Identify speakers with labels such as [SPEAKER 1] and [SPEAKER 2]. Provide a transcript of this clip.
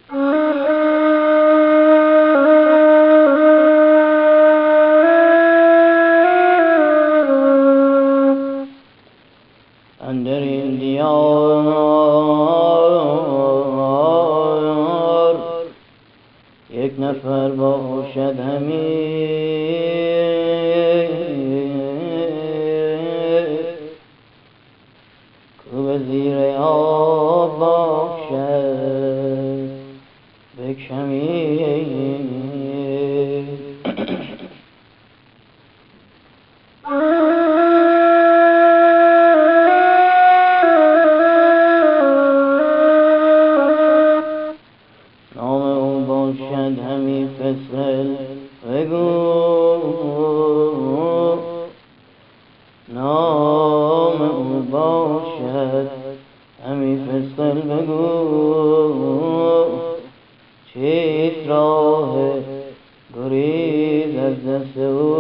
[SPEAKER 1] اندر این دیار یک نفر باشد همی کو به زیر آب باشد به کمی. نام او باشد همی فسل بگو، نام او باشد همی فسل بگو، چیست راه گریز از دست او